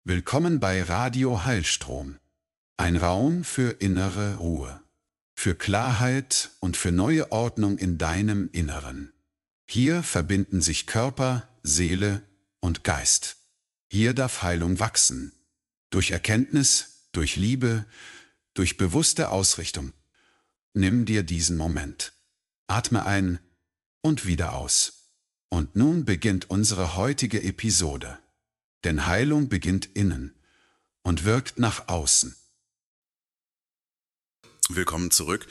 Willkommen bei Radio Heilstrom. Ein Raum für innere Ruhe, für Klarheit und für neue Ordnung in deinem Inneren. Hier verbinden sich Körper, Seele und Geist. Hier darf Heilung wachsen. Durch Erkenntnis, durch Liebe, durch bewusste Ausrichtung. Nimm dir diesen Moment. Atme ein und wieder aus. Und nun beginnt unsere heutige Episode. Denn Heilung beginnt innen und wirkt nach außen. Willkommen zurück.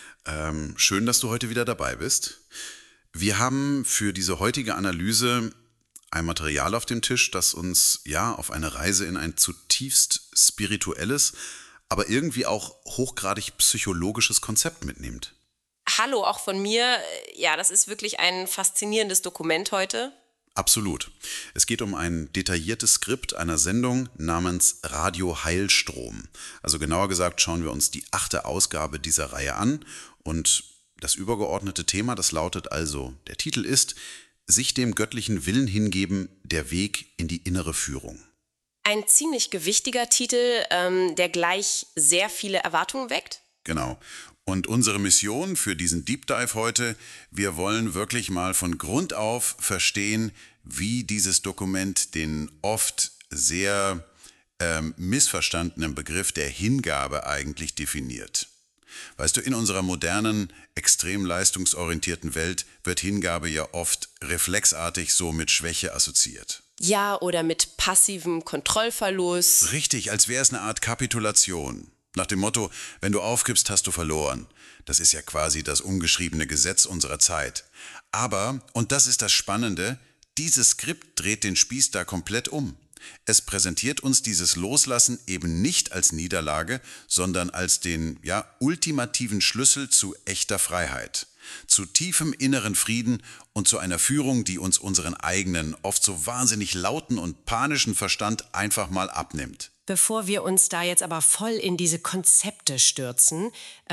Schön, dass du heute wieder dabei bist. Wir haben für diese heutige Analyse ein Material auf dem Tisch, das uns auf eine Reise in ein zutiefst spirituelles, aber irgendwie auch hochgradig psychologisches Konzept mitnimmt. Hallo, auch von mir. Ja, das ist wirklich ein faszinierendes Dokument heute. Absolut. Es geht um ein detailliertes Skript einer Sendung namens Radio Heilstrom. Also genauer gesagt schauen wir uns die 8. Ausgabe dieser Reihe an. Und das übergeordnete Thema, das lautet also, der Titel ist sich dem göttlichen Willen hingeben, der Weg in die innere Führung. Ein ziemlich gewichtiger Titel, der gleich sehr viele Erwartungen weckt. Genau. Und unsere Mission für diesen Deep Dive heute, wir wollen wirklich mal von Grund auf verstehen, wie dieses Dokument den oft sehr missverstandenen Begriff der Hingabe eigentlich definiert. Weißt du, in unserer modernen, extrem leistungsorientierten Welt wird Hingabe ja oft reflexartig so mit Schwäche assoziiert. Ja, oder mit passivem Kontrollverlust. Richtig, als wäre es eine Art Kapitulation. Nach dem Motto, wenn du aufgibst, hast du verloren. Das ist ja quasi das ungeschriebene Gesetz unserer Zeit. Aber, und das ist das Spannende, dieses Skript dreht den Spieß da komplett um. Es präsentiert uns dieses Loslassen eben nicht als Niederlage, sondern als den, ultimativen Schlüssel zu echter Freiheit, zu tiefem inneren Frieden und zu einer Führung, die uns unseren eigenen, oft so wahnsinnig lauten und panischen Verstand einfach mal abnimmt. Bevor wir uns da jetzt aber voll in diese Konzepte stürzen,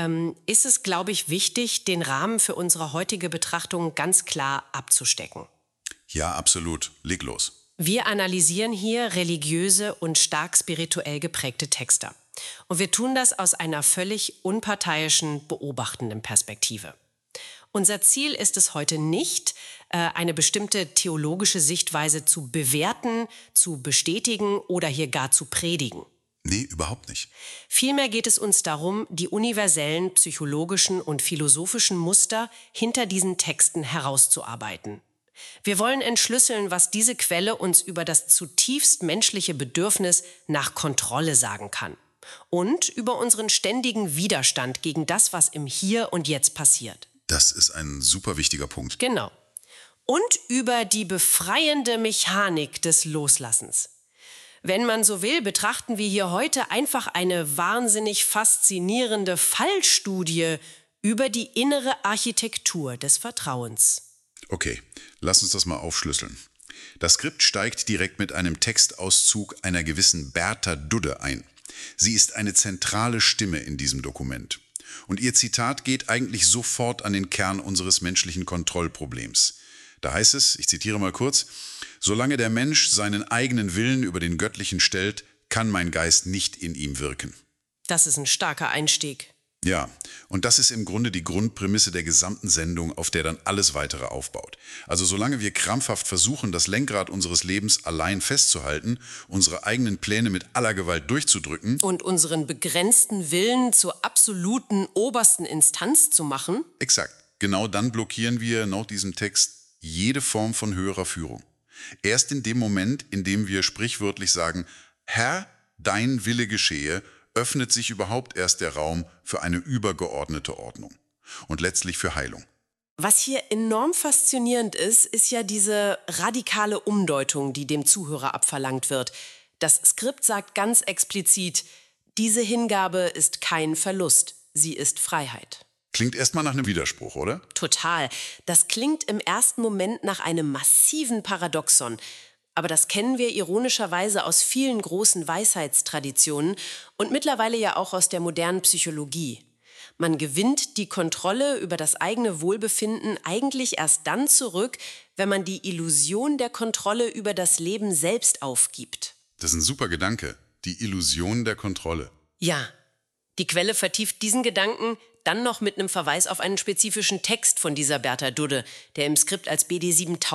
ist es, glaube ich, wichtig, den Rahmen für unsere heutige Betrachtung ganz klar abzustecken. Ja, absolut. Leg los. Wir analysieren hier religiöse und stark spirituell geprägte Texte. Und wir tun das aus einer völlig unparteiischen, beobachtenden Perspektive. Unser Ziel ist es heute nicht, eine bestimmte theologische Sichtweise zu bewerten, zu bestätigen oder hier gar zu predigen. Nee, überhaupt nicht. Vielmehr geht es uns darum, die universellen psychologischen und philosophischen Muster hinter diesen Texten herauszuarbeiten. Wir wollen entschlüsseln, was diese Quelle uns über das zutiefst menschliche Bedürfnis nach Kontrolle sagen kann. Und über unseren ständigen Widerstand gegen das, was im Hier und Jetzt passiert. Das ist ein super wichtiger Punkt. Genau. Und über die befreiende Mechanik des Loslassens. Wenn man so will, betrachten wir hier heute einfach eine wahnsinnig faszinierende Fallstudie über die innere Architektur des Vertrauens. Okay, lass uns das mal aufschlüsseln. Das Skript steigt direkt mit einem Textauszug einer gewissen Berta Dudde ein. Sie ist eine zentrale Stimme in diesem Dokument. Und ihr Zitat geht eigentlich sofort an den Kern unseres menschlichen Kontrollproblems. Da heißt es, ich zitiere mal kurz, solange der Mensch seinen eigenen Willen über den göttlichen stellt, kann mein Geist nicht in ihm wirken. Das ist ein starker Einstieg. Ja, und das ist im Grunde die Grundprämisse der gesamten Sendung, auf der dann alles Weitere aufbaut. Also solange wir krampfhaft versuchen, das Lenkrad unseres Lebens allein festzuhalten, unsere eigenen Pläne mit aller Gewalt durchzudrücken und unseren begrenzten Willen zur absoluten obersten Instanz zu machen. Exakt, genau dann blockieren wir laut diesem Text jede Form von höherer Führung. Erst in dem Moment, in dem wir sprichwörtlich sagen, Herr, dein Wille geschehe, öffnet sich überhaupt erst der Raum für eine übergeordnete Ordnung und letztlich für Heilung. Was hier enorm faszinierend ist, ist ja diese radikale Umdeutung, die dem Zuhörer abverlangt wird. Das Skript sagt ganz explizit, diese Hingabe ist kein Verlust, sie ist Freiheit. Klingt erstmal nach einem Widerspruch, oder? Total. Das klingt im ersten Moment nach einem massiven Paradoxon. Aber das kennen wir ironischerweise aus vielen großen Weisheitstraditionen und mittlerweile ja auch aus der modernen Psychologie. Man gewinnt die Kontrolle über das eigene Wohlbefinden eigentlich erst dann zurück, wenn man die Illusion der Kontrolle über das Leben selbst aufgibt. Das ist ein super Gedanke. Die Illusion der Kontrolle. Ja, die Quelle vertieft diesen Gedanken dann noch mit einem Verweis auf einen spezifischen Text von dieser Bertha Dudde, der im Skript als BD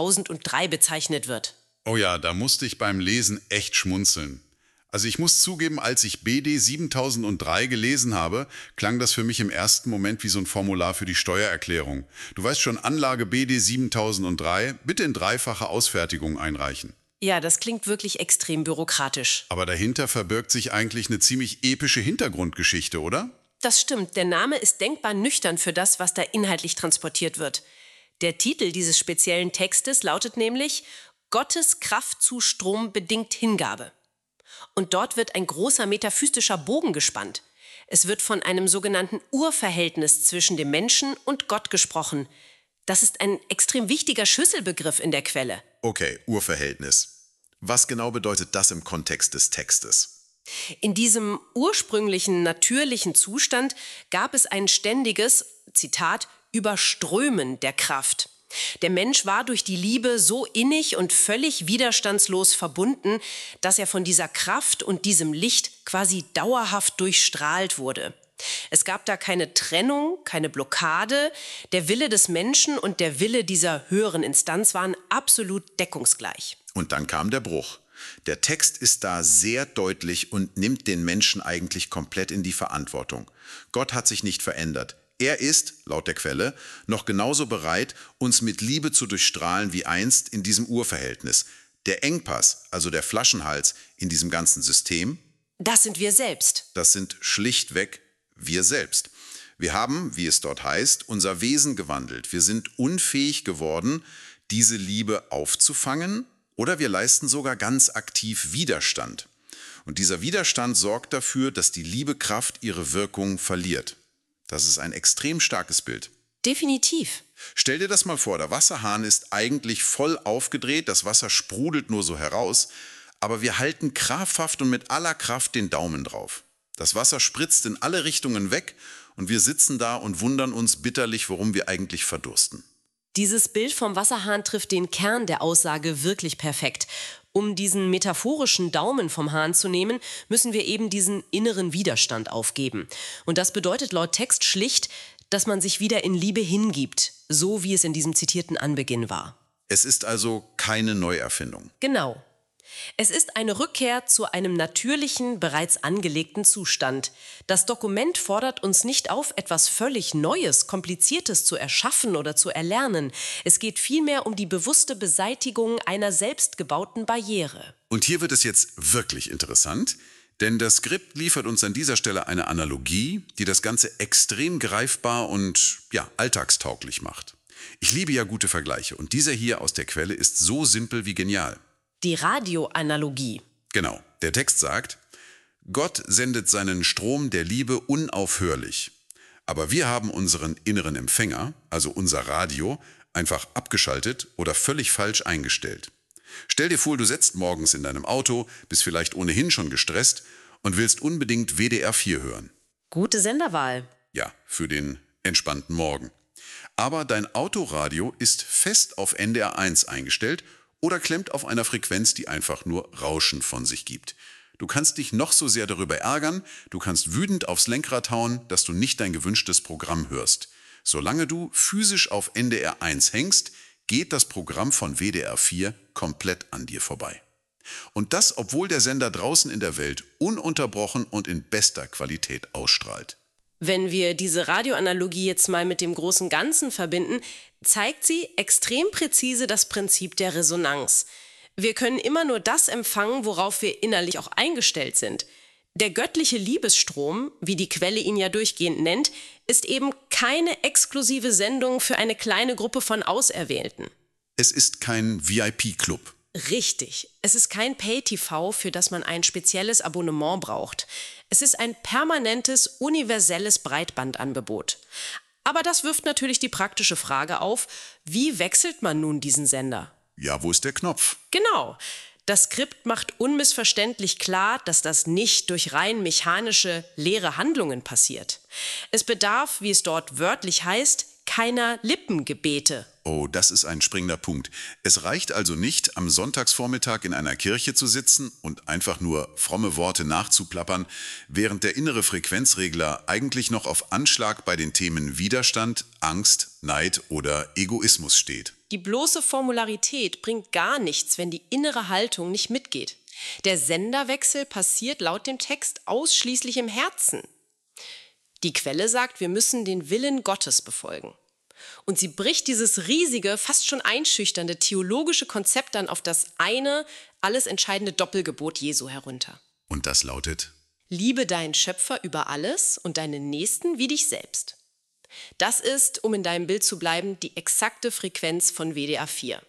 7003 bezeichnet wird. Oh ja, da musste ich beim Lesen echt schmunzeln. Also ich muss zugeben, als ich BD 7003 gelesen habe, klang das für mich im ersten Moment wie so ein Formular für die Steuererklärung. Du weißt schon, Anlage BD 7003, bitte in dreifacher Ausfertigung einreichen. Ja, das klingt wirklich extrem bürokratisch. Aber dahinter verbirgt sich eigentlich eine ziemlich epische Hintergrundgeschichte, oder? Das stimmt, der Name ist denkbar nüchtern für das, was da inhaltlich transportiert wird. Der Titel dieses speziellen Textes lautet nämlich Gottes Kraftzustrom bedingt Hingabe. Und dort wird ein großer metaphysischer Bogen gespannt. Es wird von einem sogenannten Urverhältnis zwischen dem Menschen und Gott gesprochen. Das ist ein extrem wichtiger Schlüsselbegriff in der Quelle. Okay, Urverhältnis. Was genau bedeutet das im Kontext des Textes? In diesem ursprünglichen, natürlichen Zustand gab es ein ständiges, Zitat, Überströmen der Kraft. Der Mensch war durch die Liebe so innig und völlig widerstandslos verbunden, dass er von dieser Kraft und diesem Licht quasi dauerhaft durchstrahlt wurde. Es gab da keine Trennung, keine Blockade. Der Wille des Menschen und der Wille dieser höheren Instanz waren absolut deckungsgleich. Und dann kam der Bruch. Der Text ist da sehr deutlich und nimmt den Menschen eigentlich komplett in die Verantwortung. Gott hat sich nicht verändert. Er ist, laut der Quelle, noch genauso bereit, uns mit Liebe zu durchstrahlen wie einst in diesem Urverhältnis. Der Engpass, also der Flaschenhals in diesem ganzen System, Das sind wir selbst. das sind schlichtweg wir selbst. Wir haben, wie es dort heißt, unser Wesen gewandelt. Wir sind unfähig geworden, diese Liebe aufzufangen, oder wir leisten sogar ganz aktiv Widerstand. Und dieser Widerstand sorgt dafür, dass die Liebekraft ihre Wirkung verliert. Das ist ein extrem starkes Bild. Definitiv. Stell dir das mal vor, der Wasserhahn ist eigentlich voll aufgedreht, das Wasser sprudelt nur so heraus, aber wir halten krampfhaft und mit aller Kraft den Daumen drauf. Das Wasser spritzt in alle Richtungen weg und wir sitzen da und wundern uns bitterlich, warum wir eigentlich verdursten. Dieses Bild vom Wasserhahn trifft den Kern der Aussage wirklich perfekt. Um diesen metaphorischen Daumen vom Hahn zu nehmen, müssen wir eben diesen inneren Widerstand aufgeben. Und das bedeutet laut Text schlicht, dass man sich wieder in Liebe hingibt, so wie es in diesem zitierten Anbeginn war. Es ist also keine Neuerfindung. Genau. Es ist eine Rückkehr zu einem natürlichen, bereits angelegten Zustand. Das Dokument fordert uns nicht auf, etwas völlig Neues, Kompliziertes zu erschaffen oder zu erlernen. Es geht vielmehr um die bewusste Beseitigung einer selbstgebauten Barriere. Und hier wird es jetzt wirklich interessant, denn das Skript liefert uns an dieser Stelle eine Analogie, die das Ganze extrem greifbar und alltagstauglich macht. Ich liebe ja gute Vergleiche und dieser hier aus der Quelle ist so simpel wie genial. Die Radioanalogie. Genau, der Text sagt, Gott sendet seinen Strom der Liebe unaufhörlich. Aber wir haben unseren inneren Empfänger, also unser Radio, einfach abgeschaltet oder völlig falsch eingestellt. Stell dir vor, du sitzt morgens in deinem Auto, bist vielleicht ohnehin schon gestresst und willst unbedingt WDR 4 hören. Gute Senderwahl. Ja, für den entspannten Morgen. Aber dein Autoradio ist fest auf NDR 1 eingestellt oder klemmt auf einer Frequenz, die einfach nur Rauschen von sich gibt. Du kannst dich noch so sehr darüber ärgern, du kannst wütend aufs Lenkrad hauen, dass du nicht dein gewünschtes Programm hörst. Solange du physisch auf NDR 1 hängst, geht das Programm von WDR 4 komplett an dir vorbei. Und das, obwohl der Sender draußen in der Welt ununterbrochen und in bester Qualität ausstrahlt. Wenn wir diese Radioanalogie jetzt mal mit dem großen Ganzen verbinden, zeigt sie extrem präzise das Prinzip der Resonanz. Wir können immer nur das empfangen, worauf wir innerlich auch eingestellt sind. Der göttliche Liebesstrom, wie die Quelle ihn ja durchgehend nennt, ist eben keine exklusive Sendung für eine kleine Gruppe von Auserwählten. Es ist kein VIP-Club. Richtig. Es ist kein Pay-TV, für das man ein spezielles Abonnement braucht. Es ist ein permanentes, universelles Breitbandangebot. Aber das wirft natürlich die praktische Frage auf, wie wechselt man nun diesen Sender? Ja, wo ist der Knopf? Genau. Das Skript macht unmissverständlich klar, dass das nicht durch rein mechanische, leere Handlungen passiert. Es bedarf, wie es dort wörtlich heißt, keiner Lippengebete. Oh, das ist ein springender Punkt. Es reicht also nicht, am Sonntagsvormittag in einer Kirche zu sitzen und einfach nur fromme Worte nachzuplappern, während der innere Frequenzregler eigentlich noch auf Anschlag bei den Themen Widerstand, Angst, Neid oder Egoismus steht. Die bloße Formularität bringt gar nichts, wenn die innere Haltung nicht mitgeht. Der Senderwechsel passiert laut dem Text ausschließlich im Herzen. Die Quelle sagt, wir müssen den Willen Gottes befolgen. Und sie bricht dieses riesige, fast schon einschüchternde theologische Konzept dann auf das eine, alles entscheidende Doppelgebot Jesu herunter. Und das lautet: Liebe deinen Schöpfer über alles und deinen Nächsten wie dich selbst. Das ist, um in deinem Bild zu bleiben, die exakte Frequenz von WDR 4.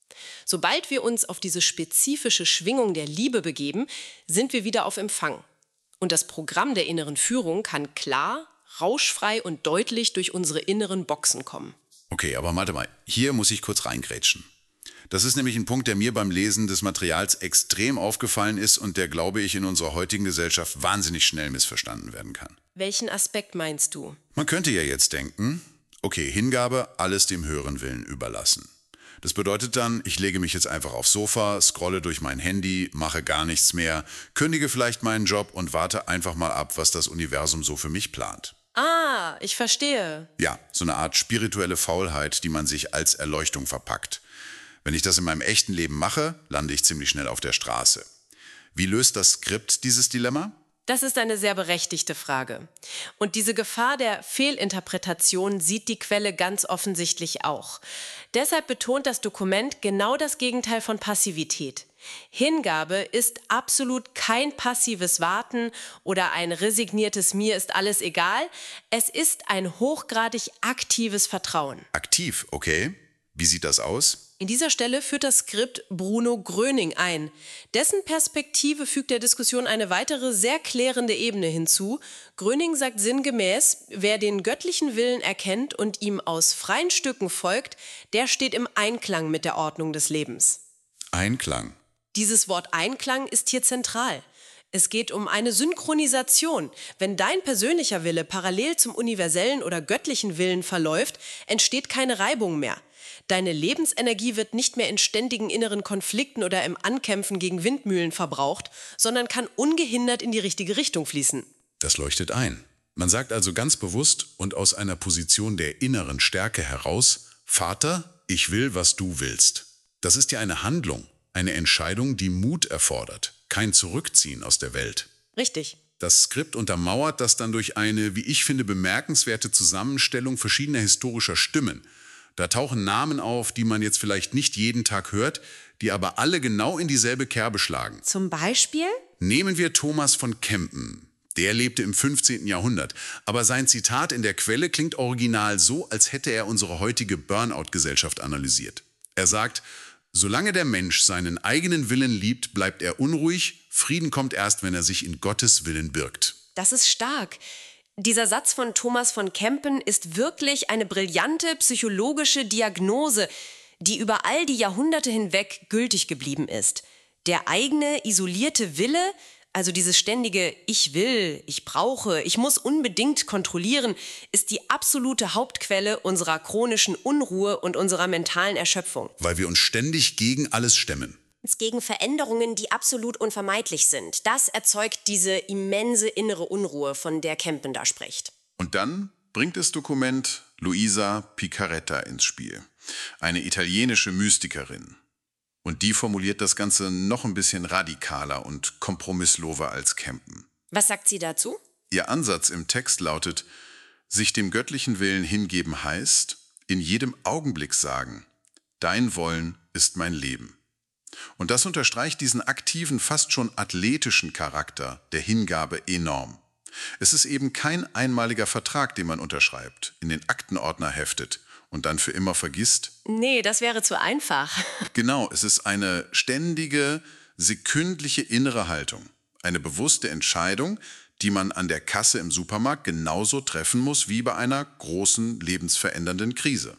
Sobald wir uns auf diese spezifische Schwingung der Liebe begeben, sind wir wieder auf Empfang. Und das Programm der inneren Führung kann klar, rauschfrei und deutlich durch unsere inneren Boxen kommen. Okay, aber warte mal, hier muss ich kurz reingrätschen. Das ist nämlich ein Punkt, der mir beim Lesen des Materials extrem aufgefallen ist und der, glaube ich, in unserer heutigen Gesellschaft wahnsinnig schnell missverstanden werden kann. Welchen Aspekt meinst du? Man könnte ja jetzt denken, okay, Hingabe, alles dem höheren Willen überlassen. Das bedeutet dann, ich lege mich jetzt einfach aufs Sofa, scrolle durch mein Handy, mache gar nichts mehr, kündige vielleicht meinen Job und warte einfach mal ab, was das Universum so für mich plant. Ah, ich verstehe. Ja, so eine Art spirituelle Faulheit, die man sich als Erleuchtung verpackt. Wenn ich das in meinem echten Leben mache, lande ich ziemlich schnell auf der Straße. Wie löst das Skript dieses Dilemma? Das ist eine sehr berechtigte Frage. Und diese Gefahr der Fehlinterpretation sieht die Quelle ganz offensichtlich auch. Deshalb betont das Dokument genau das Gegenteil von Passivität. Hingabe ist absolut kein passives Warten oder ein resigniertes Mir ist alles egal. Es ist ein hochgradig aktives Vertrauen. Aktiv, okay. Wie sieht das aus? In dieser Stelle führt das Skript Bruno Gröning ein. Dessen Perspektive fügt der Diskussion eine weitere, sehr klärende Ebene hinzu. Gröning sagt sinngemäß, wer den göttlichen Willen erkennt und ihm aus freien Stücken folgt, der steht im Einklang mit der Ordnung des Lebens. Einklang. Dieses Wort Einklang ist hier zentral. Es geht um eine Synchronisation. Wenn dein persönlicher Wille parallel zum universellen oder göttlichen Willen verläuft, entsteht keine Reibung mehr. Deine Lebensenergie wird nicht mehr in ständigen inneren Konflikten oder im Ankämpfen gegen Windmühlen verbraucht, sondern kann ungehindert in die richtige Richtung fließen. Das leuchtet ein. Man sagt also ganz bewusst und aus einer Position der inneren Stärke heraus: Vater, ich will, was du willst. Das ist ja eine Handlung, eine Entscheidung, die Mut erfordert, kein Zurückziehen aus der Welt. Richtig. Das Skript untermauert das dann durch eine, wie ich finde, bemerkenswerte Zusammenstellung verschiedener historischer Stimmen. Da tauchen Namen auf, die man jetzt vielleicht nicht jeden Tag hört, die aber alle genau in dieselbe Kerbe schlagen. Zum Beispiel? Nehmen wir Thomas von Kempen. Der lebte im 15. Jahrhundert. Aber sein Zitat in der Quelle klingt original so, als hätte er unsere heutige Burnout-Gesellschaft analysiert. Er sagt: Solange der Mensch seinen eigenen Willen liebt, bleibt er unruhig. Frieden kommt erst, wenn er sich in Gottes Willen birgt. Das ist stark. Dieser Satz von Thomas von Kempen ist wirklich eine brillante psychologische Diagnose, die über all die Jahrhunderte hinweg gültig geblieben ist. Der eigene, isolierte Wille, also dieses ständige Ich will, ich brauche, ich muss unbedingt kontrollieren, ist die absolute Hauptquelle unserer chronischen Unruhe und unserer mentalen Erschöpfung. Weil wir uns ständig gegen alles stemmen. Gegen Veränderungen, die absolut unvermeidlich sind. Das erzeugt diese immense innere Unruhe, von der Kempen da spricht. Und dann bringt das Dokument Luisa Picaretta ins Spiel, eine italienische Mystikerin. Und die formuliert das Ganze noch ein bisschen radikaler und kompromissloser als Kempen. Was sagt sie dazu? Ihr Ansatz im Text lautet: Sich dem göttlichen Willen hingeben heißt, in jedem Augenblick sagen: Dein Wollen ist mein Leben. Und das unterstreicht diesen aktiven, fast schon athletischen Charakter der Hingabe enorm. Es ist eben kein einmaliger Vertrag, den man unterschreibt, in den Aktenordner heftet und dann für immer vergisst. Nee, das wäre zu einfach. Genau, es ist eine ständige, sekündliche innere Haltung, eine bewusste Entscheidung, die man an der Kasse im Supermarkt genauso treffen muss wie bei einer großen, lebensverändernden Krise.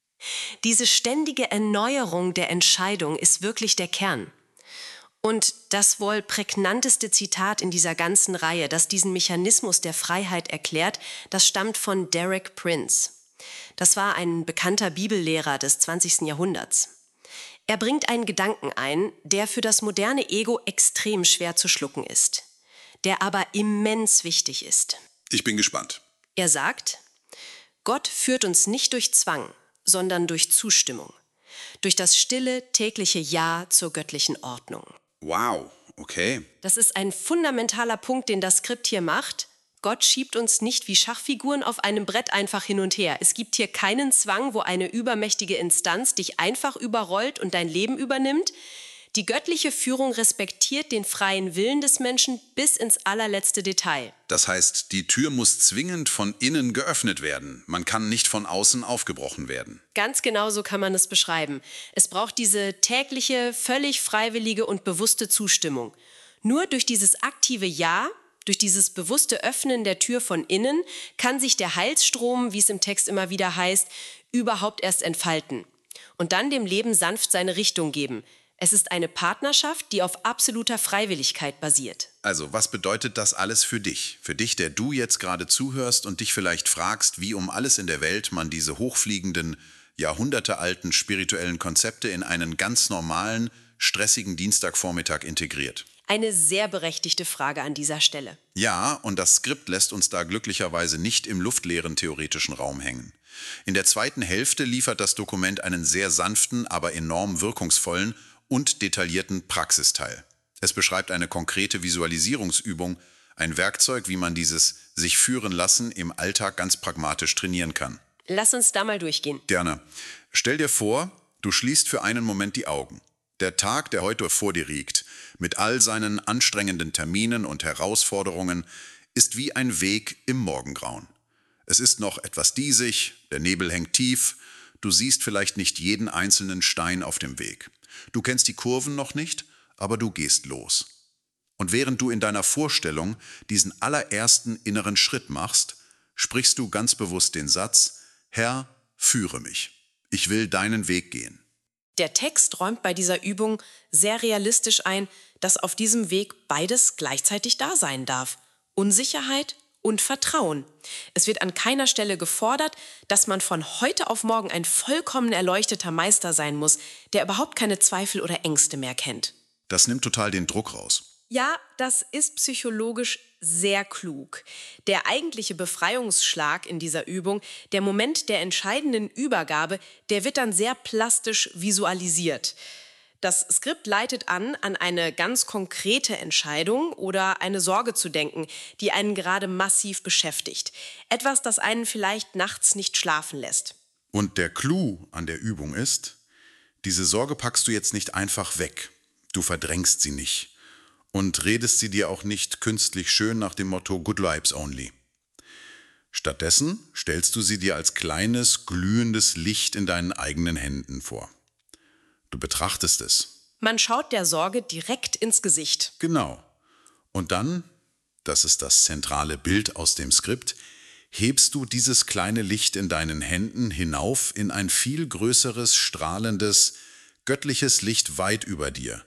Diese ständige Erneuerung der Entscheidung ist wirklich der Kern. Und das wohl prägnanteste Zitat in dieser ganzen Reihe, das diesen Mechanismus der Freiheit erklärt, das stammt von Derek Prince. Das war ein bekannter Bibellehrer des 20. Jahrhunderts. Er bringt einen Gedanken ein, der für das moderne Ego extrem schwer zu schlucken ist, der aber immens wichtig ist. Ich bin gespannt. Er sagt, Gott führt uns nicht durch Zwang, sondern durch Zustimmung, durch das stille, tägliche Ja zur göttlichen Ordnung. Wow, okay. Das ist ein fundamentaler Punkt, den das Skript hier macht. Gott schiebt uns nicht wie Schachfiguren auf einem Brett einfach hin und her. Es gibt hier keinen Zwang, wo eine übermächtige Instanz dich einfach überrollt und dein Leben übernimmt. Die göttliche Führung respektiert den freien Willen des Menschen bis ins allerletzte Detail. Das heißt, die Tür muss zwingend von innen geöffnet werden. Man kann nicht von außen aufgebrochen werden. Ganz genau so kann man es beschreiben. Es braucht diese tägliche, völlig freiwillige und bewusste Zustimmung. Nur durch dieses aktive Ja, durch dieses bewusste Öffnen der Tür von innen, kann sich der Heilsstrom, wie es im Text immer wieder heißt, überhaupt erst entfalten. Und dann dem Leben sanft seine Richtung geben. Es ist eine Partnerschaft, die auf absoluter Freiwilligkeit basiert. Also, was bedeutet das alles für dich? Für dich, der du jetzt gerade zuhörst und dich vielleicht fragst, wie um alles in der Welt man diese hochfliegenden, jahrhundertealten spirituellen Konzepte in einen ganz normalen, stressigen Dienstagvormittag integriert. Eine sehr berechtigte Frage an dieser Stelle. Ja, und das Skript lässt uns da glücklicherweise nicht im luftleeren theoretischen Raum hängen. In der zweiten Hälfte liefert das Dokument einen sehr sanften, aber enorm wirkungsvollen und detaillierten Praxisteil. Es beschreibt eine konkrete Visualisierungsübung, ein Werkzeug, wie man dieses sich führen lassen im Alltag ganz pragmatisch trainieren kann. Lass uns da mal durchgehen. Gerne. Stell dir vor, du schließt für einen Moment die Augen. Der Tag, der heute vor dir liegt, mit all seinen anstrengenden Terminen und Herausforderungen, ist wie ein Weg im Morgengrauen. Es ist noch etwas diesig, der Nebel hängt tief, du siehst vielleicht nicht jeden einzelnen Stein auf dem Weg. Du kennst die Kurven noch nicht, aber du gehst los. Und während du in deiner Vorstellung diesen allerersten inneren Schritt machst, sprichst du ganz bewusst den Satz: Herr, führe mich. Ich will deinen Weg gehen. Der Text räumt bei dieser Übung sehr realistisch ein, dass auf diesem Weg beides gleichzeitig da sein darf. Unsicherheit und Vertrauen. Es wird an keiner Stelle gefordert, dass man von heute auf morgen ein vollkommen erleuchteter Meister sein muss, der überhaupt keine Zweifel oder Ängste mehr kennt. Das nimmt total den Druck raus. Ja, das ist psychologisch sehr klug. Der eigentliche Befreiungsschlag in dieser Übung, der Moment der entscheidenden Übergabe, der wird dann sehr plastisch visualisiert. Das Skript leitet an eine ganz konkrete Entscheidung oder eine Sorge zu denken, die einen gerade massiv beschäftigt. Etwas, das einen vielleicht nachts nicht schlafen lässt. Und der Clou an der Übung ist, diese Sorge packst du jetzt nicht einfach weg. Du verdrängst sie nicht. Und redest sie dir auch nicht künstlich schön nach dem Motto Good Vibes Only. Stattdessen stellst du sie dir als kleines, glühendes Licht in deinen eigenen Händen vor. Du betrachtest es. Man schaut der Sorge direkt ins Gesicht. Genau. Und dann, das ist das zentrale Bild aus dem Skript, hebst du dieses kleine Licht in deinen Händen hinauf in ein viel größeres, strahlendes, göttliches Licht weit über dir.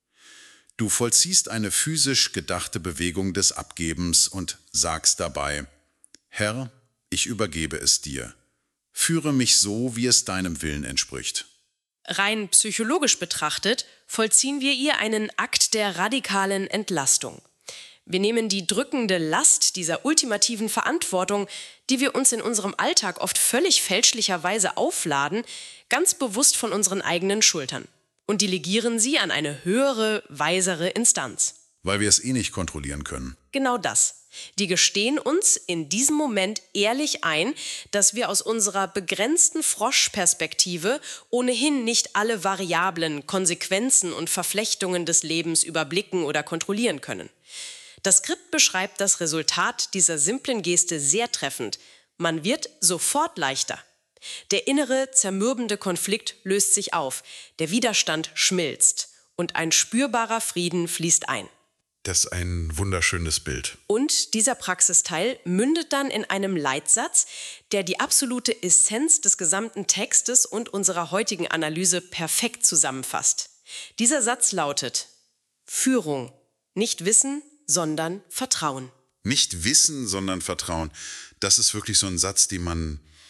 Du vollziehst eine physisch gedachte Bewegung des Abgebens und sagst dabei: Herr, ich übergebe es dir. Führe mich so, wie es deinem Willen entspricht. Rein psychologisch betrachtet vollziehen wir ihr einen Akt der radikalen Entlastung. Wir nehmen die drückende Last dieser ultimativen Verantwortung, die wir uns in unserem Alltag oft völlig fälschlicherweise aufladen, ganz bewusst von unseren eigenen Schultern und delegieren sie an eine höhere, weisere Instanz. Weil wir es eh nicht kontrollieren können. Genau das. Die gestehen uns in diesem Moment ehrlich ein, dass wir aus unserer begrenzten Froschperspektive ohnehin nicht alle Variablen, Konsequenzen und Verflechtungen des Lebens überblicken oder kontrollieren können. Das Skript beschreibt das Resultat dieser simplen Geste sehr treffend. Man wird sofort leichter. Der innere, zermürbende Konflikt löst sich auf, der Widerstand schmilzt und ein spürbarer Frieden fließt ein. Das ist ein wunderschönes Bild. Und dieser Praxisteil mündet dann in einem Leitsatz, der die absolute Essenz des gesamten Textes und unserer heutigen Analyse perfekt zusammenfasst. Dieser Satz lautet: Führung, nicht Wissen, sondern Vertrauen. Nicht Wissen, sondern Vertrauen. Das ist wirklich so ein Satz, den man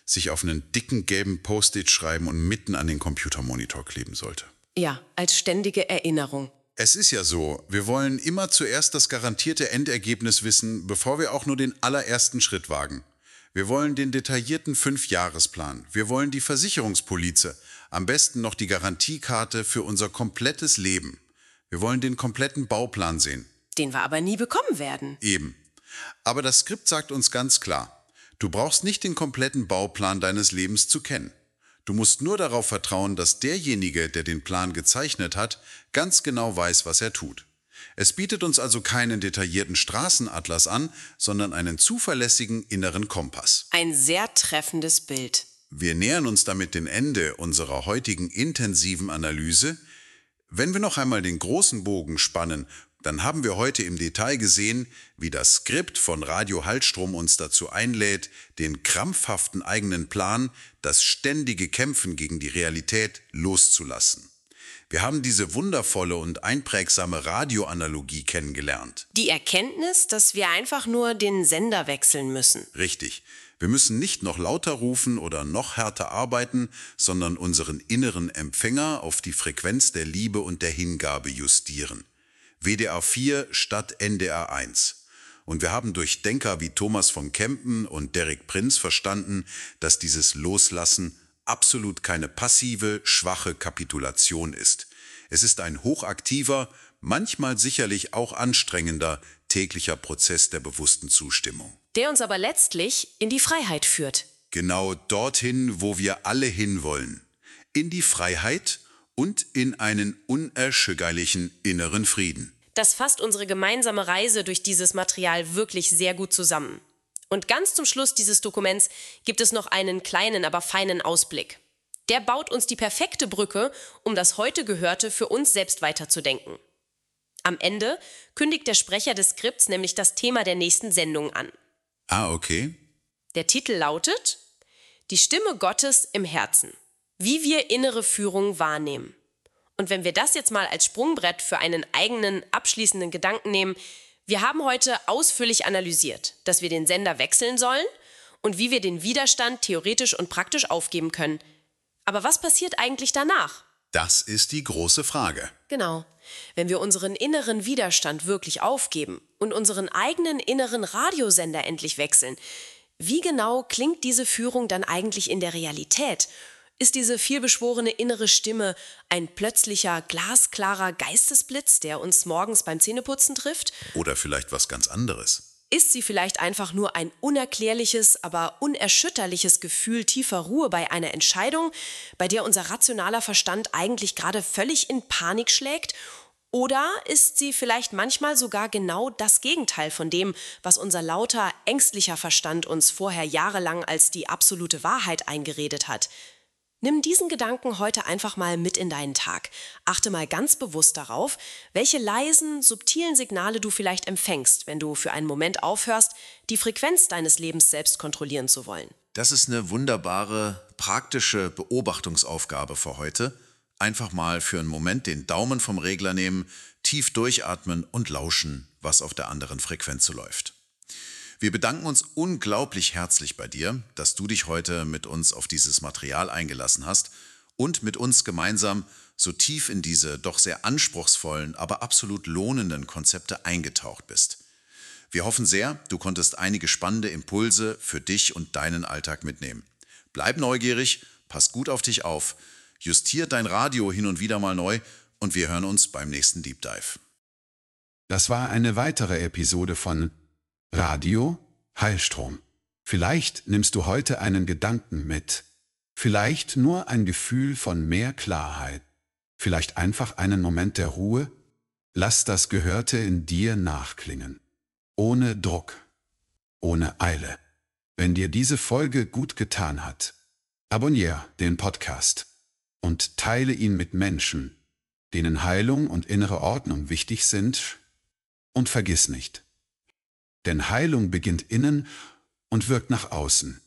sich auf einen dicken gelben Post-it schreiben und mitten an den Computermonitor kleben sollte. Ja, als ständige Erinnerung. Es ist ja so, wir wollen immer zuerst das garantierte Endergebnis wissen, bevor wir auch nur den allerersten Schritt wagen. Wir wollen den detaillierten 5-Jahresplan. Wir wollen die Versicherungspolize. Am besten noch die Garantiekarte für unser komplettes Leben. Wir wollen den kompletten Bauplan sehen. Den wir aber nie bekommen werden. Eben. Aber das Skript sagt uns ganz klar, du brauchst nicht den kompletten Bauplan deines Lebens zu kennen. Du musst nur darauf vertrauen, dass derjenige, der den Plan gezeichnet hat, ganz genau weiß, was er tut. Es bietet uns also keinen detaillierten Straßenatlas an, sondern einen zuverlässigen inneren Kompass. Ein sehr treffendes Bild. Wir nähern uns damit dem Ende unserer heutigen intensiven Analyse. Wenn wir noch einmal den großen Bogen spannen, dann haben wir heute im Detail gesehen, wie das Skript von Radio Hallstrom uns dazu einlädt, den krampfhaften eigenen Plan, das ständige Kämpfen gegen die Realität loszulassen. Wir haben diese wundervolle und einprägsame Radioanalogie kennengelernt. Die Erkenntnis, dass wir einfach nur den Sender wechseln müssen. Richtig. Wir müssen nicht noch lauter rufen oder noch härter arbeiten, sondern unseren inneren Empfänger auf die Frequenz der Liebe und der Hingabe justieren. WDR 4 statt NDR 1. Und wir haben durch Denker wie Thomas von Kempen und Derek Prinz verstanden, dass dieses Loslassen absolut keine passive, schwache Kapitulation ist. Es ist ein hochaktiver, manchmal sicherlich auch anstrengender, täglicher Prozess der bewussten Zustimmung. Der uns aber letztlich in die Freiheit führt. Genau dorthin, wo wir alle hinwollen. In die Freiheit und in einen unerschütterlichen inneren Frieden. Das fasst unsere gemeinsame Reise durch dieses Material wirklich sehr gut zusammen. Und ganz zum Schluss dieses Dokuments gibt es noch einen kleinen, aber feinen Ausblick. Der baut uns die perfekte Brücke, um das heute Gehörte für uns selbst weiterzudenken. Am Ende kündigt der Sprecher des Skripts nämlich das Thema der nächsten Sendung an. Ah, okay. Der Titel lautet: Die Stimme Gottes im Herzen. Wie wir innere Führung wahrnehmen. Und wenn wir das jetzt mal als Sprungbrett für einen eigenen abschließenden Gedanken nehmen, wir haben heute ausführlich analysiert, dass wir den Sender wechseln sollen und wie wir den Widerstand theoretisch und praktisch aufgeben können. Aber was passiert eigentlich danach? Das ist die große Frage. Genau. Wenn wir unseren inneren Widerstand wirklich aufgeben und unseren eigenen inneren Radiosender endlich wechseln, wie genau klingt diese Führung dann eigentlich in der Realität? Ist diese vielbeschworene innere Stimme ein plötzlicher, glasklarer Geistesblitz, der uns morgens beim Zähneputzen trifft? Oder vielleicht was ganz anderes. Ist sie vielleicht einfach nur ein unerklärliches, aber unerschütterliches Gefühl tiefer Ruhe bei einer Entscheidung, bei der unser rationaler Verstand eigentlich gerade völlig in Panik schlägt? Oder ist sie vielleicht manchmal sogar genau das Gegenteil von dem, was unser lauter, ängstlicher Verstand uns vorher jahrelang als die absolute Wahrheit eingeredet hat? Nimm diesen Gedanken heute einfach mal mit in deinen Tag. Achte mal ganz bewusst darauf, welche leisen, subtilen Signale du vielleicht empfängst, wenn du für einen Moment aufhörst, die Frequenz deines Lebens selbst kontrollieren zu wollen. Das ist eine wunderbare, praktische Beobachtungsaufgabe für heute. Einfach mal für einen Moment den Daumen vom Regler nehmen, tief durchatmen und lauschen, was auf der anderen Frequenz so läuft. Wir bedanken uns unglaublich herzlich bei dir, dass du dich heute mit uns auf dieses Material eingelassen hast und mit uns gemeinsam so tief in diese doch sehr anspruchsvollen, aber absolut lohnenden Konzepte eingetaucht bist. Wir hoffen sehr, du konntest einige spannende Impulse für dich und deinen Alltag mitnehmen. Bleib neugierig, pass gut auf dich auf, justier dein Radio hin und wieder mal neu und wir hören uns beim nächsten Deep Dive. Das war eine weitere Episode von Radio Hallstrom. Vielleicht nimmst du heute einen Gedanken mit. Vielleicht nur ein Gefühl von mehr Klarheit. Vielleicht einfach einen Moment der Ruhe. Lass das Gehörte in dir nachklingen. Ohne Druck. Ohne Eile. Wenn dir diese Folge gut getan hat, abonniere den Podcast und teile ihn mit Menschen, denen Heilung und innere Ordnung wichtig sind. Und vergiss nicht, denn Heilung beginnt innen und wirkt nach außen.